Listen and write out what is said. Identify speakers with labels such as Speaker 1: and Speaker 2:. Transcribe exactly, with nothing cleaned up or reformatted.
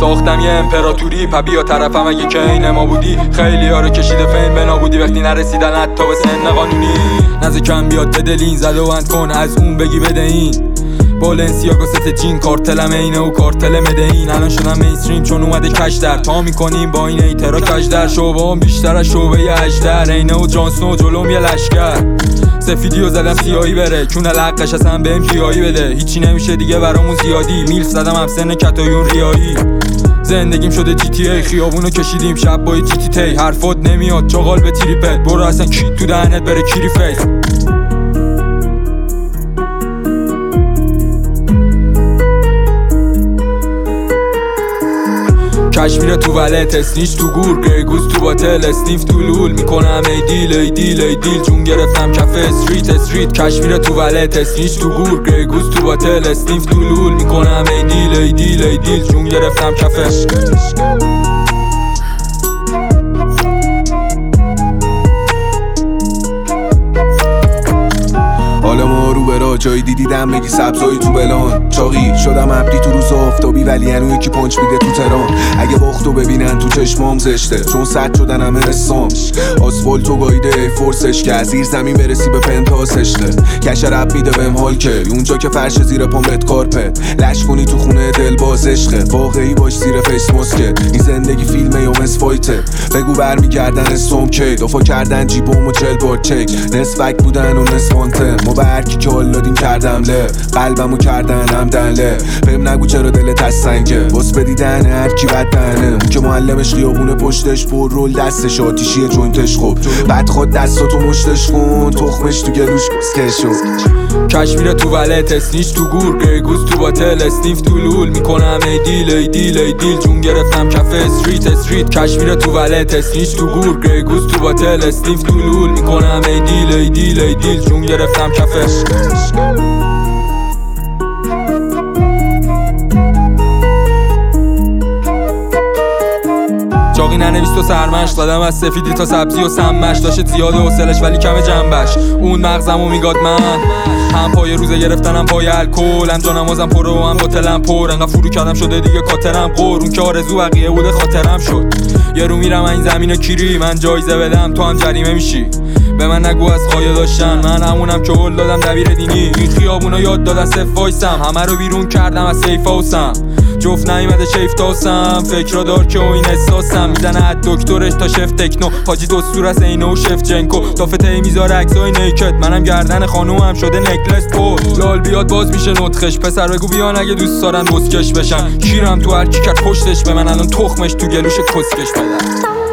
Speaker 1: ساختم یه امپراتوری، پبیا طرفم اگه که این ما بودی. خیلی ها رو کشیده فین به نابودی وقتی نرسیدن حتی به سن قانونی. نزد کم بیاد بدلین زده و اند کن از اون بگی بده این بالنسیاگو ست جین کارتلم اینه و کارتل مدهین. الان شدم مینستریم چون اومده کش در تا میکنیم با این ایترا کش در. شعبه هم بیشتر از شعبه اجدر، اینه و جانسنو جلوم یه لشکر. سفیدیو زدم سیاهی بره کون لقش اصلا بهم کیایی بده. هیچی نمیشه دیگه برامون زیادی، میلف زدم هم سن کتایون ریایی. زندگیم شده جی تی ای، خیابونو کشیدیم شب با جی تی تی. حرفات نمیاد چاقال به تریپت، برو اصلا کی تو دهنت بره کیری فیس. کشمیر تو ولت، اسنیچ تو گور، گریگوز تو باتل، اسنیف تو لول. میکنم ای دیل ای دیل ای دیل، جون گرفتم کف استریت استریت. کشمیر تو ولت، اسنیچ تو گور، گریگوز تو باتل، اسنیف تو لول. میکنم ای دیل ای دیل ای دیل، جون گرفتم کف
Speaker 2: حالا ما رو برا جایی دیدم بگی سبزایی تو بلان. چاقی شدم عبدی تو روز آفتابی ولی هنو یکی پنچ میده تو تران. اگه باختو ببینن تو چشمام زشته چون سد شدن همه رسام. آسفالتو گایده فورسش که زیر زمین برسی به پنتاسشته. کش رب میده بهم حال که اونجا که فرش زیر پامت کارپت. لش کنی تو خونه دل باز عشقه، واقعی باش زیر فیس ماسکه. این زندگی فیلمه یا مس فایته، بگو برمیگردن استوم کی. دفا کردن جیبوم و چل بار چک، نصفک بودن و نصف وانته. ما به هرکی که حال دادیم کردم له، قلبمو کردن همدن له. بهم نگو چرا دلت از سنگه، باس بدیدن هرکی بد دهنه. اون که معلمش خیابونه پشتش پر رول دستش آتیشیه جوینتش خوب. بعد خود دستاتو مشتش کن تخمش تو گلوش کسکشو.
Speaker 1: کشمیر تو ولت، اسنیچ تو گور، گریگوز تو باتل، اسنیف تو لول. میکنم ای دیل ای دیل ای دیل، جون گرفتم کف استریت استریت. کشمیر تو ولت، اسنیچ تو گور، گریگوز تو باتل، اسنیف تو لول. میکنم ای دیل ای دیل ای دیل، جون گرفتم کف چاقی ننویس تو سرمش، زدم از سفیدی تا سبزی و سمش. داشت زیاده حوصلش ولی کم جنبش، اون مغزمو میگاد من. هم پای روزه گرفتنم هم پای الکل، هم جانمازم پر و هم باتلم پر. انقدر فرو کردم شده دیگه کاترم قور، اون که آرزو بقیه بوده خاطرم شد. یه رو میرم این زمین کیری، من جایزه بدم تو هم جریمه میشی. به من نگو از خایه داشتن، من همونم که هل دادم دبیر دینی. این خیابونا یاد دادن صف وایسم، همه رو بیرون کردم از سیف هاوسم. جفت نیومده شیف تاسم، فکرا دار که و این احساسم. میزنه از دکترش تا شف تکنو، حاجی دستور از اینو و شف جنکو. تافته میذاره عکسای نیکت، منم گردن خانومم شده نکلس پر. لال بیاد باز میشه نطخش، پسر بگو بیان اگه دوست دارن بسکش بشن. کیرم تو هر کی کرد پشتش به من، الان تخمش تو گلوش کسکش بدن.